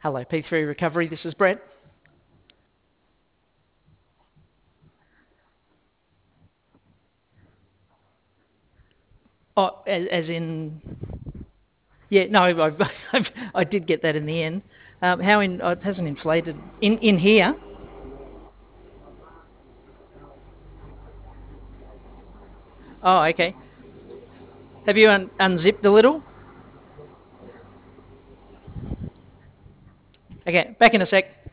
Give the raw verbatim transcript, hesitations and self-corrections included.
Hello, P three Recovery, this is Brett. Oh, as, as in, yeah, no, I, I, I did get that in the end. Um, how in, oh, it hasn't inflated. In, in here, oh, okay. Have you un, unzipped a little? Okay, back in a sec.